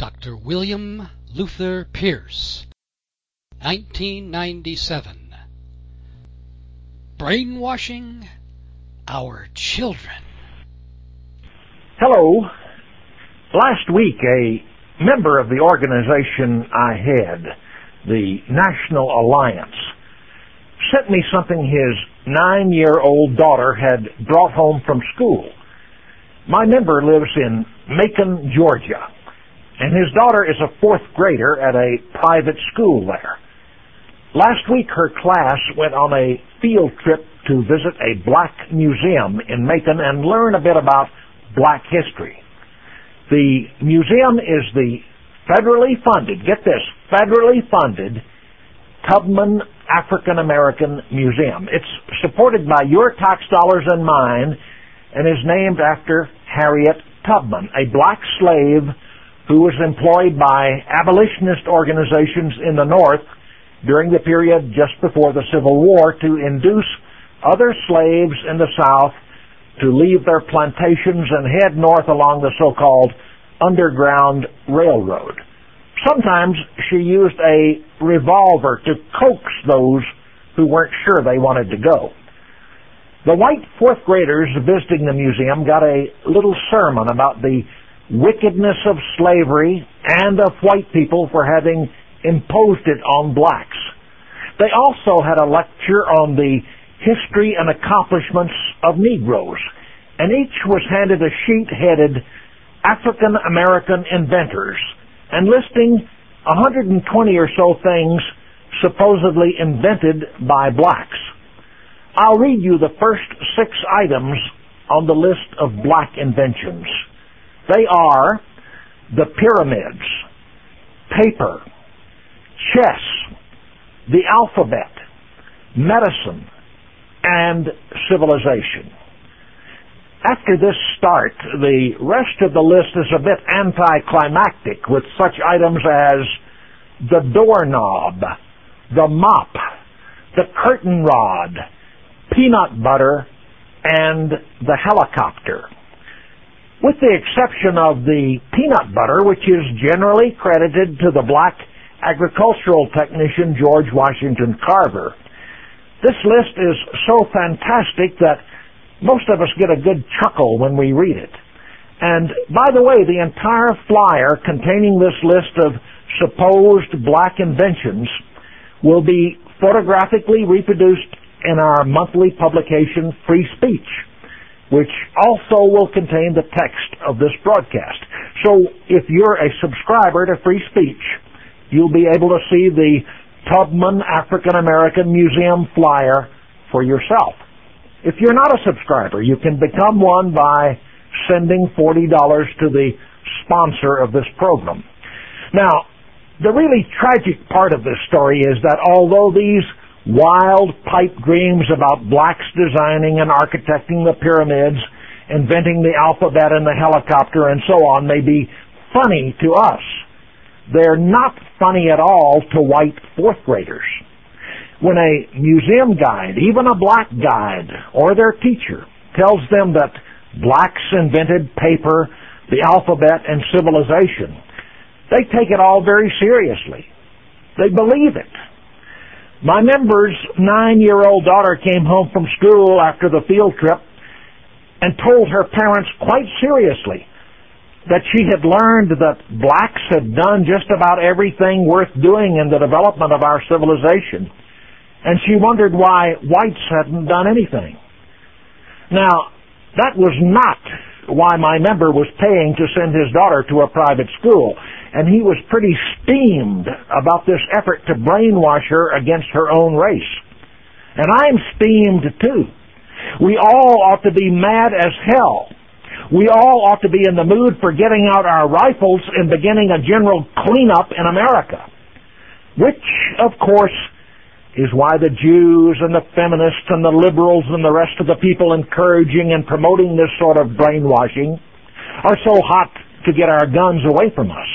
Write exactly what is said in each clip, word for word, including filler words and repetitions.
Doctor William Luther Pierce, nineteen ninety-seven. Brainwashing Our Children. Hello. Last week, a member of the organization I head, the National Alliance, sent me something his nine-year-old daughter had brought home from school. My member lives in Macon, Georgia, and his daughter is a fourth grader at a private school there. Last week, her class went on a field trip to visit a black museum in Macon and learn a bit about black history. The museum is the federally funded, get this, federally funded Tubman African American Museum. It's supported by your tax dollars and mine and is named after Harriet Tubman, a black slave who was employed by abolitionist organizations in the North during the period just before the Civil War to induce other slaves in the South to leave their plantations and head north along the so-called Underground Railroad. Sometimes she used a revolver to coax those who weren't sure they wanted to go. The white fourth graders visiting the museum got a little sermon about the wickedness of slavery and of white people for having imposed it on blacks. They also had a lecture on the history and accomplishments of Negroes, and each was handed a sheet headed African American Inventors, and listing one hundred twenty or so things supposedly invented by blacks. I'll read you the first six items on the list of black inventions. They are the pyramids, paper, chess, the alphabet, medicine, and civilization. After this start, the rest of the list is a bit anticlimactic, with such items as the doorknob, the mop, the curtain rod, peanut butter, and the helicopter. With the exception of the peanut butter, which is generally credited to the black agricultural technician George Washington Carver. This list is so fantastic that most of us get a good chuckle when we read it. And by the way, the entire flyer containing this list of supposed black inventions will be photographically reproduced in our monthly publication, Free Speech, which also will contain the text of this broadcast. So if you're a subscriber to Free Speech, you'll be able to see the Tubman African American Museum flyer for yourself. If you're not a subscriber, you can become one by sending forty dollars to the sponsor of this program. Now, the really tragic part of this story is that although these wild pipe dreams about blacks designing and architecting the pyramids, inventing the alphabet and the helicopter and so on may be funny to us, they're not funny at all to white fourth graders. When a museum guide, even a black guide, or their teacher tells them that blacks invented paper, the alphabet, and civilization, they take it all very seriously. They believe it. My member's nine-year-old daughter came home from school after the field trip and told her parents quite seriously that she had learned that blacks had done just about everything worth doing in the development of our civilization, and she wondered why whites hadn't done anything. Now, that was not why my member was paying to send his daughter to a private school, and he was pretty steamed about this effort to brainwash her against her own race. And I'm steamed too. We all ought to be mad as hell. We all ought to be in the mood for getting out our rifles and beginning a general cleanup in America. Which, of course, is why the Jews and the feminists and the liberals and the rest of the people encouraging and promoting this sort of brainwashing are so hot to get our guns away from us.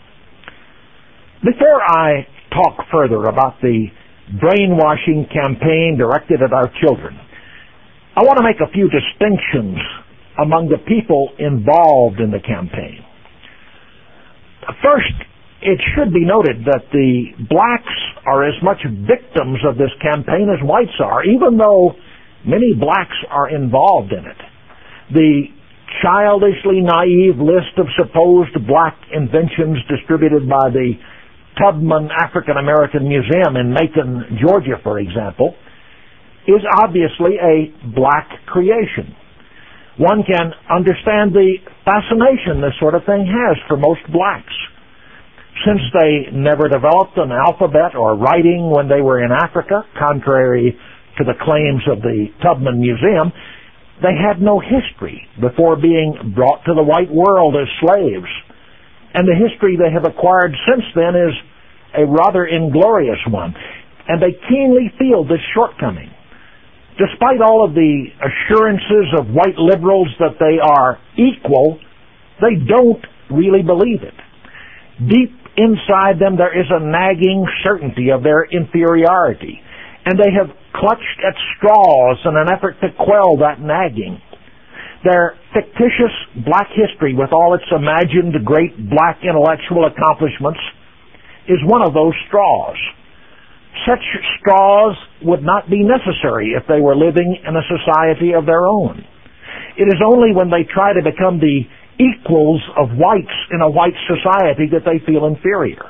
Before I talk further about the brainwashing campaign directed at our children, I want to make a few distinctions among the people involved in the campaign. First, it should be noted that the blacks are as much victims of this campaign as whites are, even though many blacks are involved in it. The childishly naive list of supposed black inventions distributed by the Tubman African American Museum in Macon, Georgia, for example, is obviously a black creation. One can understand the fascination this sort of thing has for most blacks. Since they never developed an alphabet or writing when they were in Africa, contrary to the claims of the Tubman Museum, they had no history before being brought to the white world as slaves. And the history they have acquired since then is a rather inglorious one. And they keenly feel this shortcoming. Despite all of the assurances of white liberals that they are equal, they don't really believe it. Deep inside them there is a nagging certainty of their inferiority, and they have clutched at straws in an effort to quell that nagging. Their fictitious black history, with all its imagined great black intellectual accomplishments, is one of those straws. Such straws would not be necessary if they were living in a society of their own. It is only when they try to become the equals of whites in a white society that they feel inferior.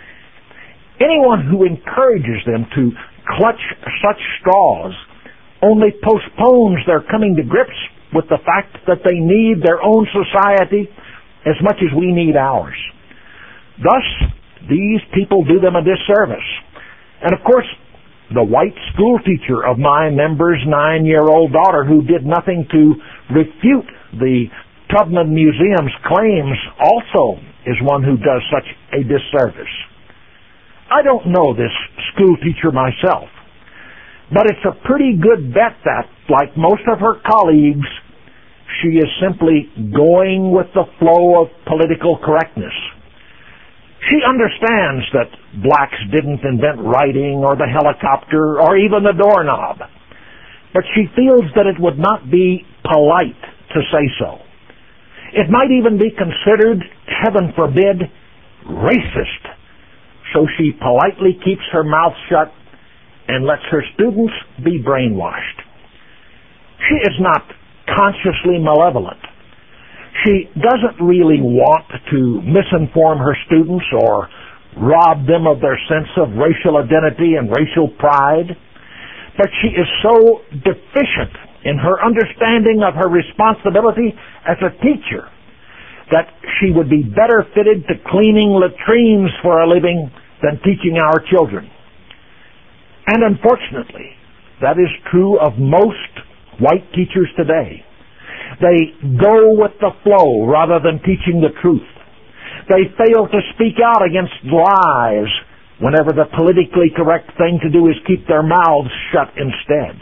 Anyone who encourages them to clutch such straws only postpones their coming to grips with the fact that they need their own society as much as we need ours. Thus, these people do them a disservice. And of course, the white school teacher of my member's nine-year-old daughter, who did nothing to refute the Tubman Museum's claims, also is one who does such a disservice. I don't know this school teacher myself, but it's a pretty good bet that, like most of her colleagues, she is simply going with the flow of political correctness. She understands that blacks didn't invent writing or the helicopter or even the doorknob, but she feels that it would not be polite to say so. It might even be considered, heaven forbid, racist. So she politely keeps her mouth shut and lets her students be brainwashed. She is not consciously malevolent. She doesn't really want to misinform her students or rob them of their sense of racial identity and racial pride, but she is so deficient in her understanding of her responsibility as a teacher that she would be better fitted to cleaning latrines for a living than teaching our children. And unfortunately, that is true of most white teachers today. They go with the flow rather than teaching the truth. They fail to speak out against lies whenever the politically correct thing to do is keep their mouths shut instead.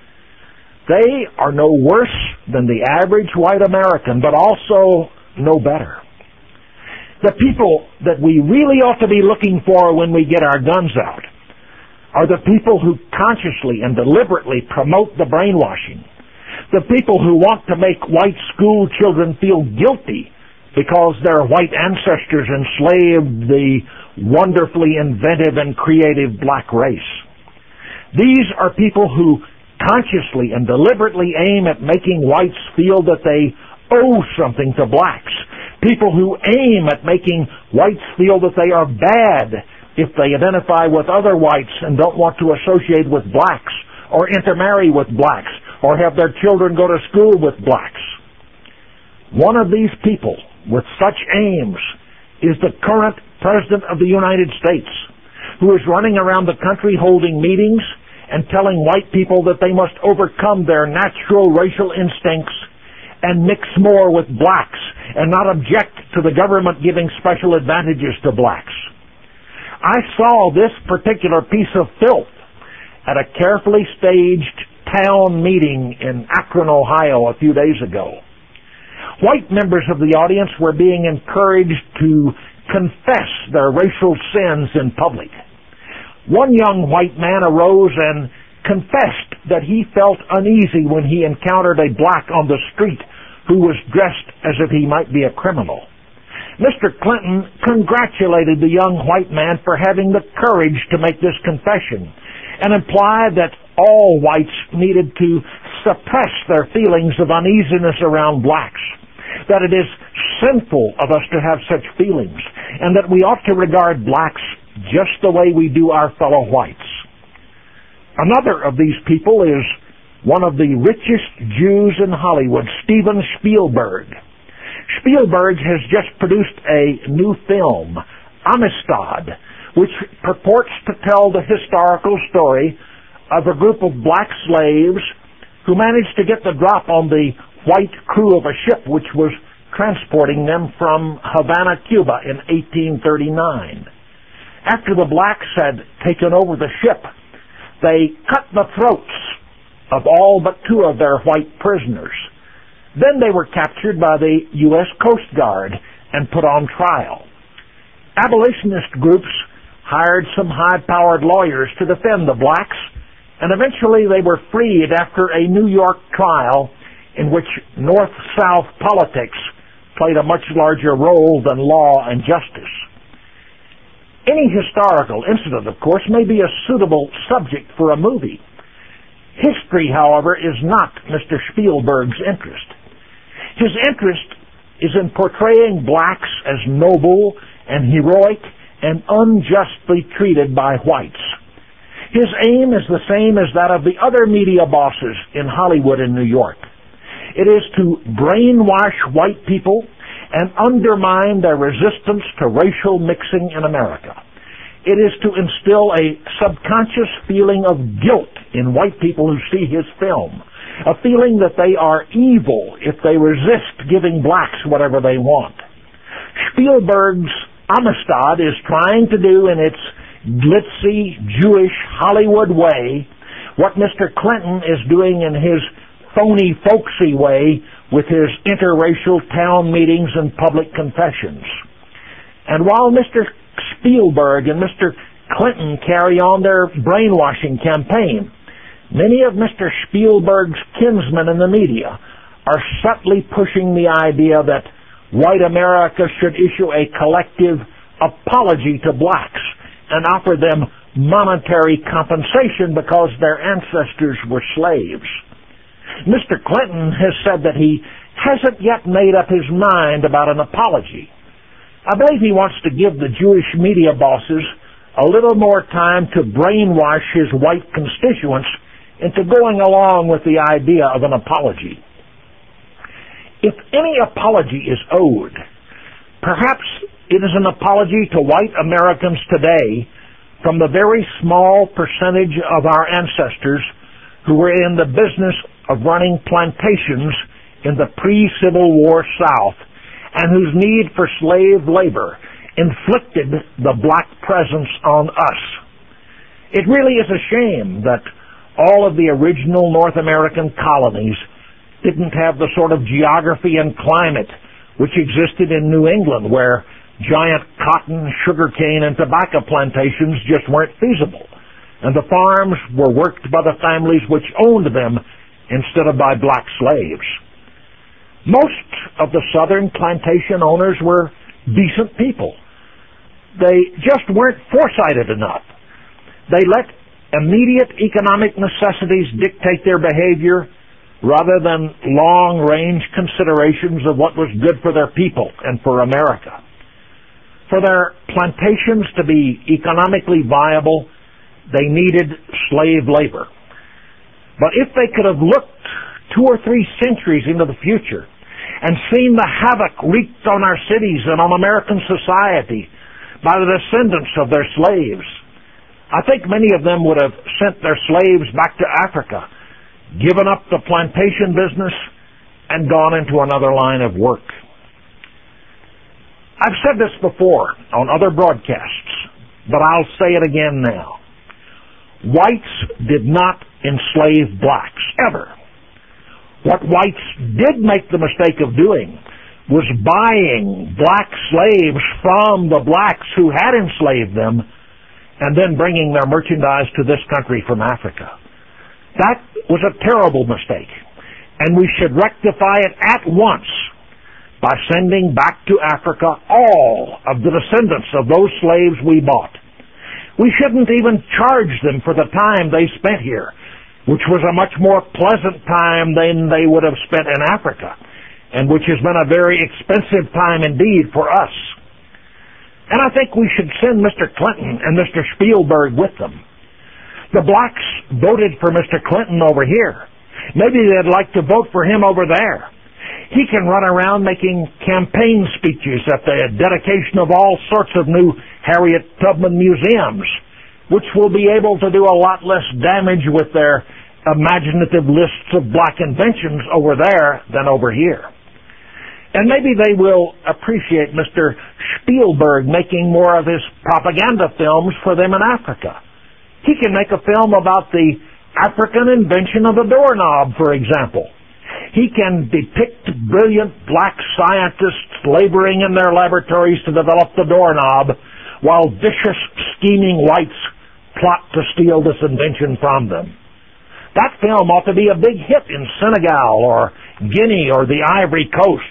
They are no worse than the average white American, but also no better. The people that we really ought to be looking for when we get our guns out are the people who consciously and deliberately promote the brainwashing. The people who want to make white school children feel guilty because their white ancestors enslaved the wonderfully inventive and creative black race. These are people who consciously and deliberately aim at making whites feel that they owe something to blacks. People who aim at making whites feel that they are bad if they identify with other whites and don't want to associate with blacks or intermarry with blacks or have their children go to school with blacks. One of these people with such aims is the current President of the United States, who is running around the country holding meetings and telling white people that they must overcome their natural racial instincts and mix more with blacks and not object to the government giving special advantages to blacks. I saw this particular piece of filth at a carefully staged town meeting in Akron, Ohio a few days ago. White members of the audience were being encouraged to confess their racial sins in public. One young white man arose and confessed that he felt uneasy when he encountered a black on the street who was dressed as if he might be a criminal. Mister Clinton congratulated the young white man for having the courage to make this confession and implied that all whites needed to suppress their feelings of uneasiness around blacks, that it is sinful of us to have such feelings, and that we ought to regard blacks just the way we do our fellow whites. Another of these people is one of the richest Jews in Hollywood, Steven Spielberg. Spielberg has just produced a new film, Amistad, which purports to tell the historical story of a group of black slaves who managed to get the drop on the white crew of a ship which was transporting them from Havana, Cuba in eighteen thirty-nine. After the blacks had taken over the ship, they cut the throats of all but two of their white prisoners. Then they were captured by the U S Coast Guard and put on trial. Abolitionist groups hired some high-powered lawyers to defend the blacks, and eventually they were freed after a New York trial in which North-South politics played a much larger role than law and justice. Any historical incident, of course, may be a suitable subject for a movie. History, however, is not Mister Spielberg's interest. His interest is in portraying blacks as noble and heroic and unjustly treated by whites. His aim is the same as that of the other media bosses in Hollywood and New York. It is to brainwash white people and undermine their resistance to racial mixing in America. It is to instill a subconscious feeling of guilt in white people who see his film, a feeling that they are evil if they resist giving blacks whatever they want. Spielberg's Amistad is trying to do in its glitzy, Jewish Hollywood way what Mister Clinton is doing in his phony, folksy way with his interracial town meetings and public confessions. And while Mister Spielberg and Mister Clinton carry on their brainwashing campaign, many of Mister Spielberg's kinsmen in the media are subtly pushing the idea that white America should issue a collective apology to blacks and offer them monetary compensation because their ancestors were slaves. Mister Clinton has said that he hasn't yet made up his mind about an apology. I believe he wants to give the Jewish media bosses a little more time to brainwash his white constituents into going along with the idea of an apology. If any apology is owed, perhaps it is an apology to white Americans today from the very small percentage of our ancestors who were in the business of running plantations in the pre-Civil War South and whose need for slave labor inflicted the black presence on us. It really is a shame that all of the original North American colonies didn't have the sort of geography and climate which existed in New England, where giant cotton, sugarcane, and tobacco plantations just weren't feasible, and the farms were worked by the families which owned them instead of by black slaves. Most of the southern plantation owners were decent people. They just weren't foresighted enough. They let immediate economic necessities dictate their behavior rather than long-range considerations of what was good for their people and for America. For their plantations to be economically viable, they needed slave labor. But if they could have looked two or three centuries into the future and seen the havoc wreaked on our cities and on American society by the descendants of their slaves, I think many of them would have sent their slaves back to Africa, given up the plantation business, and gone into another line of work. I've said this before on other broadcasts, but I'll say it again now. Whites did not enslave blacks, ever. What whites did make the mistake of doing was buying black slaves from the blacks who had enslaved them and then bringing their merchandise to this country from Africa. That was a terrible mistake, and we should rectify it at once. by sending back to Africa all of the descendants of those slaves we bought. We shouldn't even charge them for the time they spent here, which was a much more pleasant time than they would have spent in Africa, and which has been a very expensive time indeed for us. And I think we should send Mister Clinton and Mister Spielberg with them. The blacks voted for Mister Clinton over here. Maybe they'd like to vote for him over there. He can run around making campaign speeches at the dedication of all sorts of new Harriet Tubman museums, which will be able to do a lot less damage with their imaginative lists of black inventions over there than over here. And maybe they will appreciate Mister Spielberg making more of his propaganda films for them in Africa. He can make a film about the African invention of the doorknob, for example. He can depict brilliant black scientists laboring in their laboratories to develop the doorknob, while vicious, scheming whites plot to steal this invention from them. That film ought to be a big hit in Senegal or Guinea or the Ivory Coast.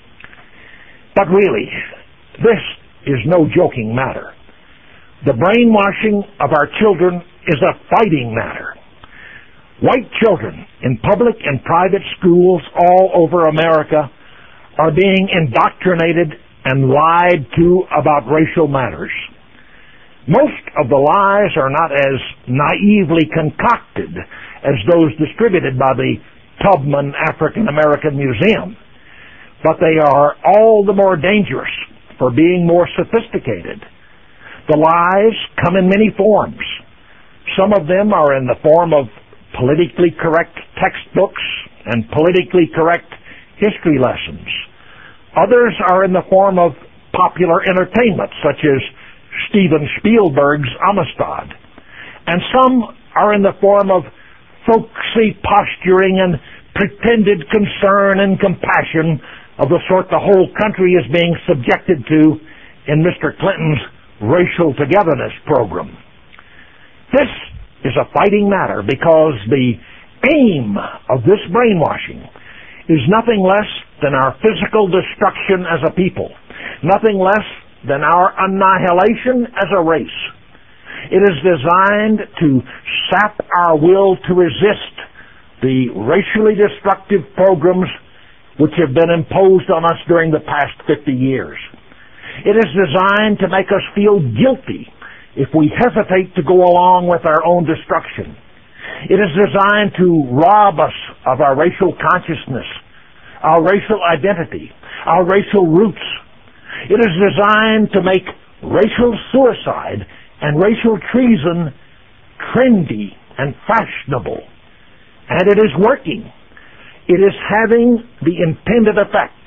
But really, this is no joking matter. The brainwashing of our children is a fighting matter. White children in public and private schools all over America are being indoctrinated and lied to about racial matters. Most of the lies are not as naively concocted as those distributed by the Tubman African American Museum, but they are all the more dangerous for being more sophisticated. The lies come in many forms. Some of them are in the form of politically correct textbooks and politically correct history lessons. Others are in the form of popular entertainment, such as Steven Spielberg's Amistad. And some are in the form of folksy posturing and pretended concern and compassion of the sort the whole country is being subjected to in Mister Clinton's Racial Togetherness program. This is a fighting matter because the aim of this brainwashing is nothing less than our physical destruction as a people, nothing less than our annihilation as a race. It is designed to sap our will to resist the racially destructive programs which have been imposed on us during the past fifty years. It is designed to make us feel guilty if we hesitate to go along with our own destruction. It is designed to rob us of our racial consciousness, our racial identity, our racial roots. It is designed to make racial suicide and racial treason trendy and fashionable. And it is working. It is having the intended effect.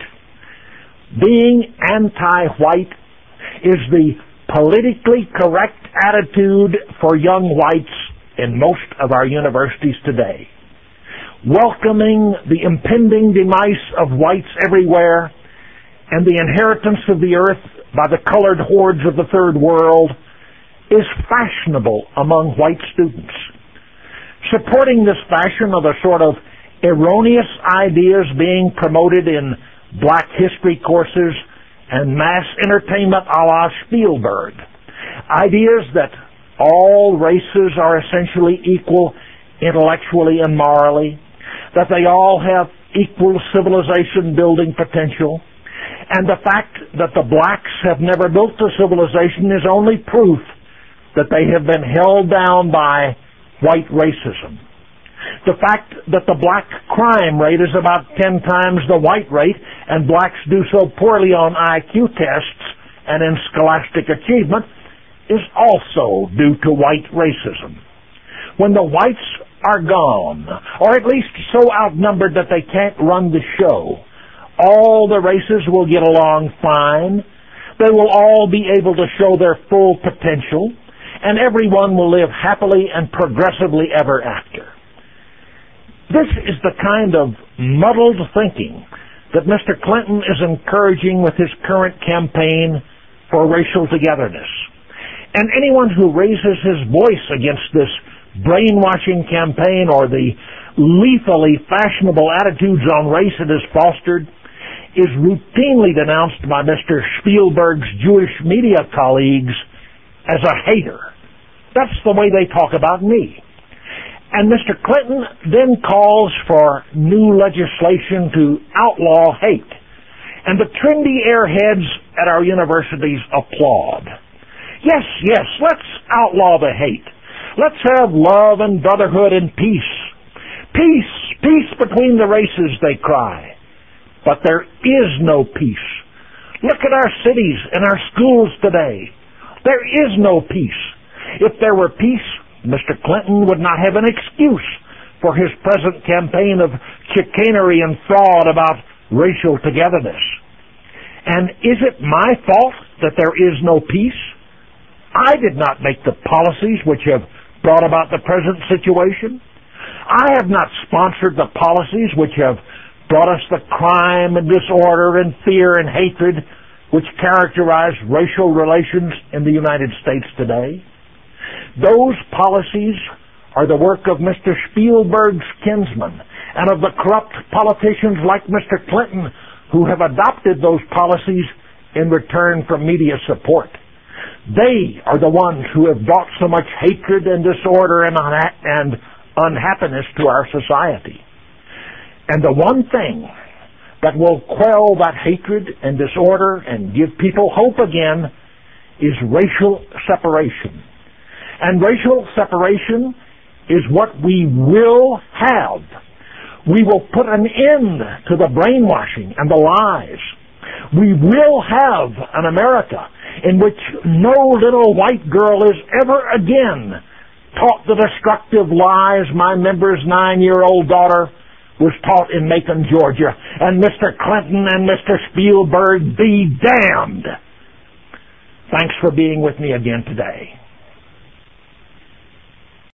Being anti-white is the politically correct attitude for young whites in most of our universities today. Welcoming the impending demise of whites everywhere and the inheritance of the earth by the colored hordes of the third world is fashionable among white students. Supporting this fashion are the sort of erroneous ideas being promoted in black history courses and mass entertainment a la Spielberg. Ideas that all races are essentially equal intellectually and morally, that they all have equal civilization building potential, and the fact that the blacks have never built a civilization is only proof that they have been held down by white racism. The fact that the black crime rate is about ten times the white rate and blacks do so poorly on I Q tests and in scholastic achievement is also due to white racism. When the whites are gone, or at least so outnumbered that they can't run the show, all the races will get along fine. They will all be able to show their full potential, and everyone will live happily and progressively ever after. This is the kind of muddled thinking that Mister Clinton is encouraging with his current campaign for racial togetherness. And anyone who raises his voice against this brainwashing campaign or the lethally fashionable attitudes on race it has fostered is routinely denounced by Mister Spielberg's Jewish media colleagues as a hater. That's the way they talk about me. And Mister Clinton then calls for new legislation to outlaw hate. And the trendy airheads at our universities applaud. Yes, yes, let's outlaw the hate. Let's have love and brotherhood and peace. Peace, peace between the races, they cry. But there is no peace. Look at our cities and our schools today. There is no peace. If there were peace, Mister Clinton would not have an excuse for his present campaign of chicanery and fraud about racial togetherness. And is it my fault that there is no peace? I did not make the policies which have brought about the present situation. I have not sponsored the policies which have brought us the crime and disorder and fear and hatred which characterize racial relations in the United States today. Those policies are the work of Mister Spielberg's kinsmen and of the corrupt politicians like Mister Clinton who have adopted those policies in return for media support. They are the ones who have brought so much hatred and disorder and, unha- and unhappiness to our society. And the one thing that will quell that hatred and disorder and give people hope again is racial separation. And racial separation is what we will have. We will put an end to the brainwashing and the lies. We will have an America in which no little white girl is ever again taught the destructive lies my member's nine-year-old daughter was taught in Macon, Georgia. And Mister Clinton and Mister Spielberg be damned. Thanks for being with me again today.